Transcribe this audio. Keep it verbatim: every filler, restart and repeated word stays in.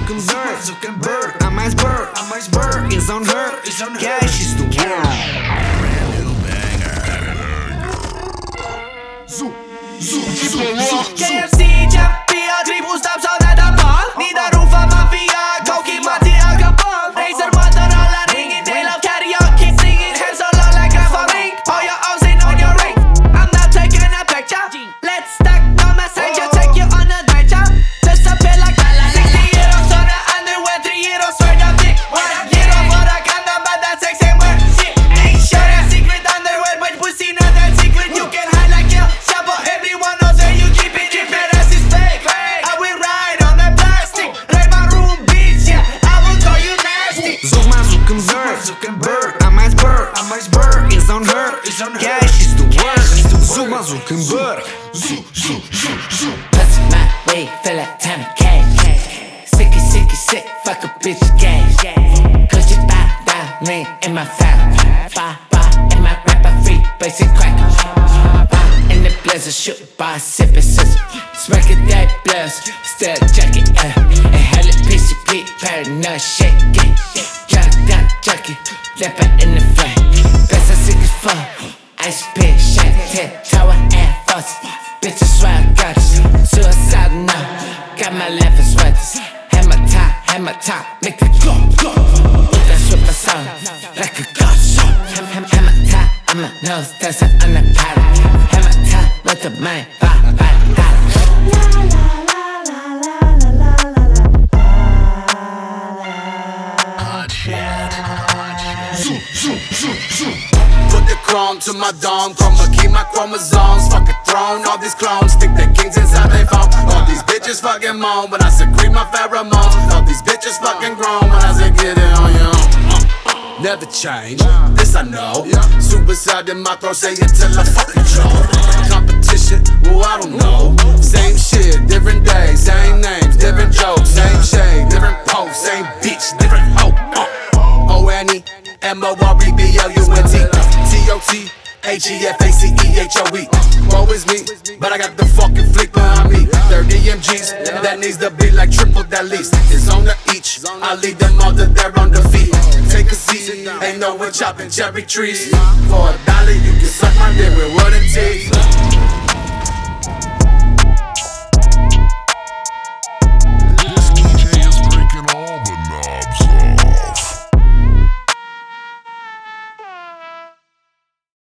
Zuckerberg, Zuckerberg, I'm iceberg, I'm iceberg. It's on her, it's on her. Yeah, she's the world. Brand new banger. Zoo, zoo, zoo, zoo. K F C, Chappia, Tribustab sa detta ball. Nida Rufa, Mafia, Koki, Matti, Alcapone. Razer, Motorola, ringing, they love karaoke, singing, hands so low like a phone ring. All your O's in on your ring. I'm not taking a picture. Let's stack no messenger, take you on a night job. Just a bit like sixty euros on the underwear, three euros for the dick. One euro for the condom, but that's sexy word. Shit, ain't sure that secret underwear, but pussy not that secret. You can hide like you, Chapo, everyone knows that you keep it. If your ass is fake, I will ride on that plastic. Ride my room, bitch, yeah, I will call you nasty. Zuma Zuckerberg, Zuckerberg, I'm iceberg, I'm iceberg. It's on her, it's on her. Yeah, she's the worst. Zuma Zuckerberg, zoo, zoo, zoo, zoo. Plus my way, feel like Tommy K. Sicky, sicky, sick, fuck a bitch gay. Cause you buy down, ring in my file. Buy, buy, in my rapper free, basic crack. Buy in the blazer, shoot bar, sippin' scissor. Smack it that blast, still jacket, uh. Inhale it, P C P, paranoid, shake it. Jack, jack, jacket, left it in the flame. Best I sick as fuck. Ice pick, shake, tip, tower, and fuss. Bitch, I swear I got this. Suicide now, got my left and sweaters. Hammer top, hammer top, make the go, go. With that super sound, like a ghost. Ham, ham, hammer top, I'm a nose, that's an underpilot. Hammer top, with the main, bye, bye, bye. Hot shit. Zoo, zoo, zoo, zoo. Put the chrome to my dome, chroma key my chromosomes. Fuck a throne, all these clones stick their kings inside their phone. All these bitches fucking moan when I secrete my pheromones. All these bitches fucking grown when I say get it on your own. Never change, this I know. Suicide in my throat, say it till I fucking choke. Competition, well I don't know. Same shit, different days, same names, different jokes, same shade, different posts, same bitch, different hoe. O N E M O R E B L U N T T O T H E F A C E H O E. Woe is me, but I got the fucking fleet behind me. thirty M Gs, that needs to be like triple that least. It's on the each, I lead them all to their own defeat. Take a seat, ain't no one chopping cherry trees. For a dollar you can suck my dick with wooden teeth.